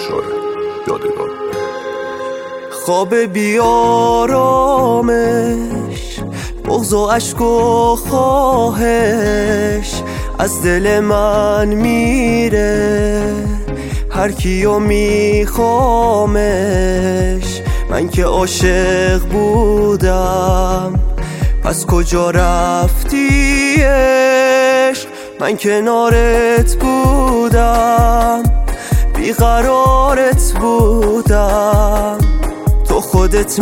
آشاره یادگار. خواب بیارامش، بغض و عشق و خواهش از دل من میره، هر کیو میخوامش. من که عاشق بودم، پس کجا رفتی عشق؟ من کنارت بودم، بیقرارت بودم. تو خودت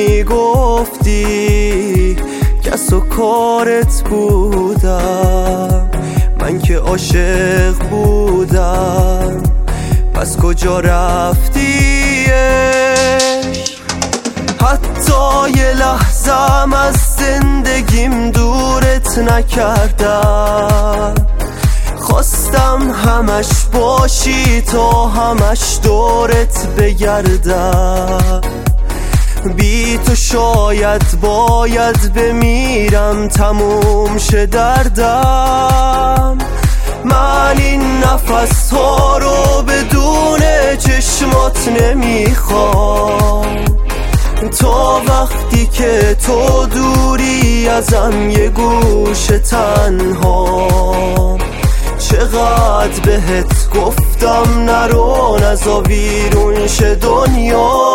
میگفتی کس و کارت بودم. من که عاشق بودم، پس کجا رفتی عشق؟ حتی یه لحظم از زندگیم دورت نکردم، خواستم همش باشی تا همش دورت بگردم. بی تو شاید باید بمیرم، تموم شه دردم. من این نفس ها رو بدون چشمات نمیخوام، تا وقتی که تو دوری ازم یه گوشه تنها. چقدر بهت گفتم نرو، نزا بیرون شه دنیا.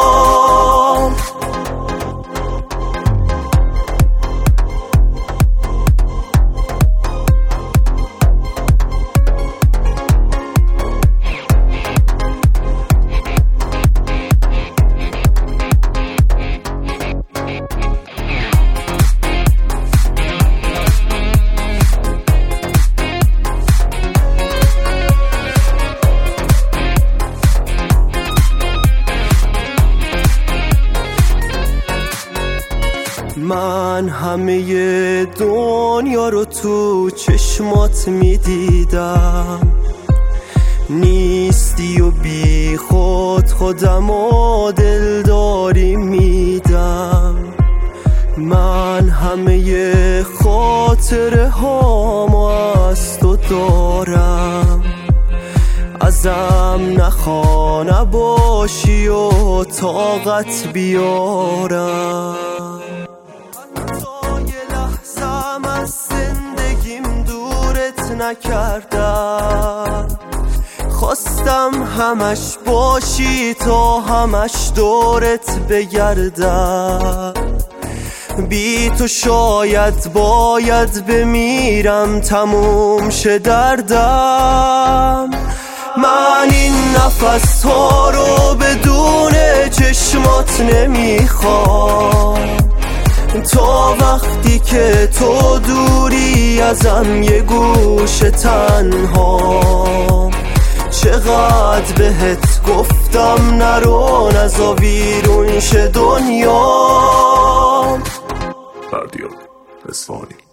من همه دنیا رو تو چشمات میدیدم، نیستی و بی خودم و دلداری میدم. من همه خاطره هامو از تو دارم، ازم نخوا نباشی و طاقت بیارم. نکردم، خواستم همش باشی تا همش دورت بگردم. بی تو شاید باید بمیرم، تموم شه دردم. من این نفس ها رو بدون چشمات نمیخوام، تا وقتی که تو دوری ازم یه گوشه تنها. چقدر بهت گفتم نرو، نزا بیرون شه دنیا. بردیان اصفهانی.